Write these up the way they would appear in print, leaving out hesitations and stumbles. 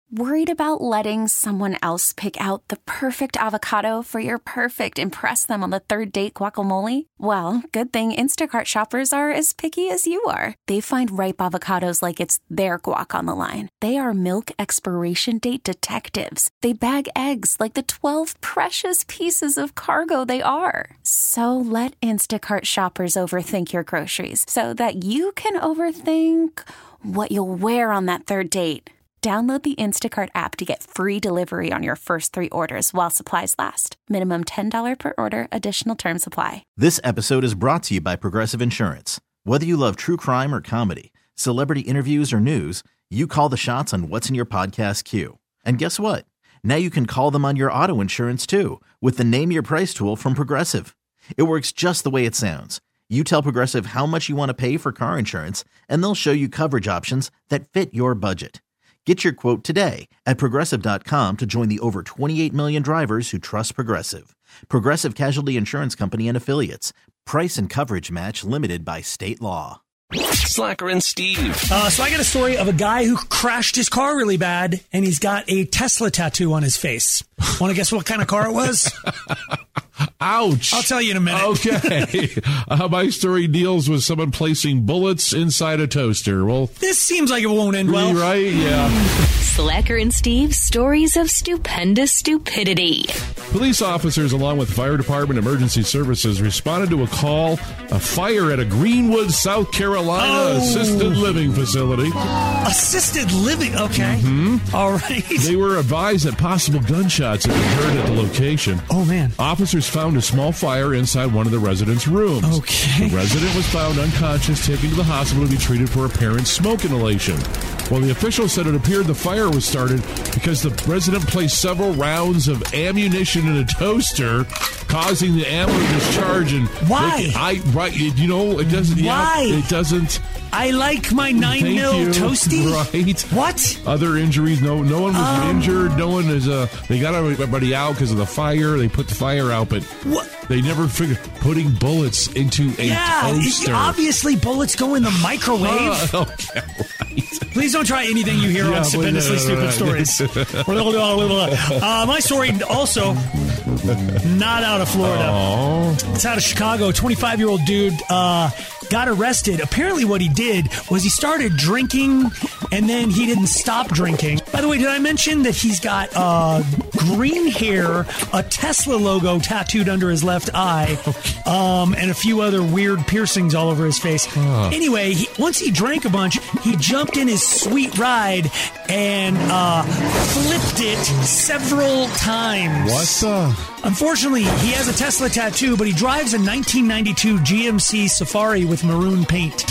Worried about letting someone else pick out the perfect avocado for your perfect impress them on the third date guacamole? Well, good thing Instacart shoppers are as picky as you are. They find ripe avocados like it's their guac on the line. They are milk expiration date detectives. They bag eggs like the 12 precious pieces of cargo they are. So let Instacart shoppers overthink your groceries so that you can overthink what you'll wear on that third date. Download the Instacart app to get free delivery on your first 3 orders while supplies last. Minimum $10 per order. Additional terms apply. This episode is brought to you by Progressive Insurance. Whether you love true crime or comedy, celebrity interviews or news, you call the shots on what's in your podcast queue. And guess what? Now you can call them on your auto insurance too with the Name Your Price tool from Progressive. It works just the way it sounds. You tell Progressive how much you want to pay for car insurance, and they'll show you coverage options that fit your budget. Get your quote today at Progressive.com to join the over 28 million drivers who trust Progressive. Progressive Casualty Insurance Company and Affiliates. Price and coverage match limited by state law. Slacker and Steve. So I got a story of a guy who crashed his car really bad, and he's got a Tesla tattoo on his face. Want to guess what kind of car it was? Ouch. I'll tell you in a minute. Okay. My story deals with someone placing bullets inside a toaster. Well, this seems like it won't end well. Right? Yeah. Slacker and Steve's stories of stupendous stupidity. Police officers, along with fire department emergency services, responded to a call, a fire at a Greenwood, South Carolina assisted living facility. Assisted living? Okay. Mm-hmm. All right. They were advised that possible gunshots had been heard at the location. Oh, man. Officers found a small fire inside one of the residents' rooms. Okay. The resident was found unconscious, taken to the hospital to be treated for apparent smoke inhalation. Well, the official said it appeared the fire was started because the resident placed several rounds of ammunition in a toaster, causing the ammo to discharge. And why? It doesn't. Why? Yeah, it doesn't. I like my 9mm toasty. Right. What? Other injuries? No one was injured. No one is. They got everybody out because of the fire. They put the fire out, but what? They never figured putting bullets into a toaster. Obviously, bullets go in the microwave. Okay, right. Please don't try anything you hear on Stupendously Stupid Stories. My story also not out of Florida. Aww. It's out of Chicago. 25-year-old dude got arrested. Apparently what he did was he started drinking, and then he didn't stop drinking. By the way, did I mention that he's got green hair, a Tesla logo tattooed under his left eye, and a few other weird piercings all over his face? Anyway, once he drank a bunch, he jumped in his sweet ride and flipped it several times. What the? Unfortunately, he has a Tesla tattoo, but he drives a 1992 GMC Safari with maroon paint.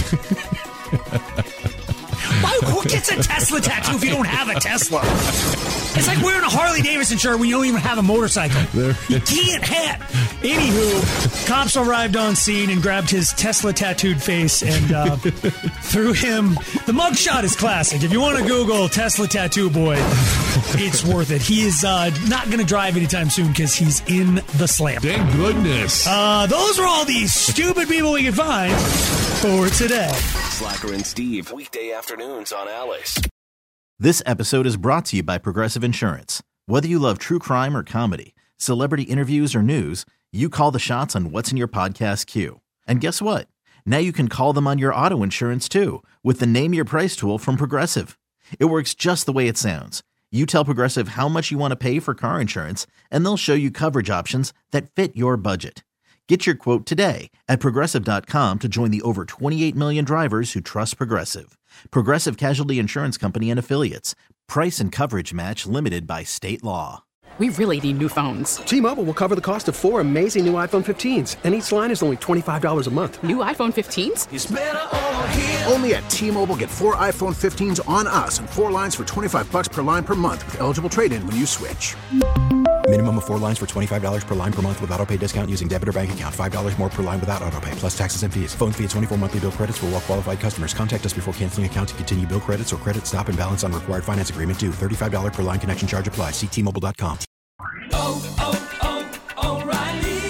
Who gets a Tesla tattoo if you don't have a Tesla? It's like wearing a Harley Davidson shirt when you don't even have a motorcycle. You can't have. Anywho, cops arrived on scene and grabbed his Tesla tattooed face and threw him. The mugshot is classic. If you want to Google Tesla tattoo boy, it's worth it. He is not going to drive anytime soon because he's in the slam. Thank goodness. Those are all these stupid people we can find for today. Slacker and Steve, weekday afternoons on Alice. This episode is brought to you by Progressive Insurance. Whether you love true crime or comedy, celebrity interviews or news, you call the shots on what's in your podcast queue. And guess what? Now you can call them on your auto insurance too with the Name Your Price tool from Progressive. It works just the way it sounds. You tell Progressive how much you want to pay for car insurance, and they'll show you coverage options that fit your budget. Get your quote today at Progressive.com to join the over 28 million drivers who trust Progressive. Progressive Casualty Insurance Company and Affiliates. Price and coverage match limited by state law. We really need new phones. T-Mobile will cover the cost of 4 amazing new iPhone 15s, and each line is only $25 a month. New iPhone 15s? It's better over here. Only at T-Mobile, get 4 iPhone 15s on us and 4 lines for $25 per line per month with eligible trade-in when you switch. Minimum of 4 lines for $25 per line per month with autopay discount using debit or bank account. $5 more per line without autopay, plus taxes and fees. Phone fee at 24 monthly bill credits for well-qualified customers. Contact us before canceling account to continue bill credits or credit stop and balance on required finance agreement due. $35 per line connection charge applies. See T-Mobile.com. O'Reilly. For a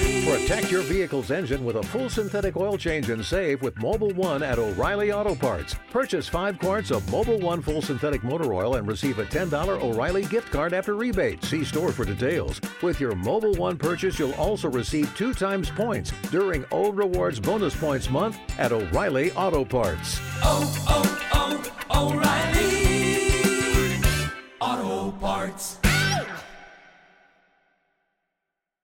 Protect your vehicle's engine with a full synthetic oil change and save with Mobil 1 at O'Reilly Auto Parts. Purchase 5 quarts of Mobil 1 full synthetic motor oil and receive a $10 O'Reilly gift card after rebate. See store for details. With your Mobil 1 purchase, you'll also receive 2 times points during O Rewards Bonus Points Month at O'Reilly Auto Parts. O'Reilly Auto Parts.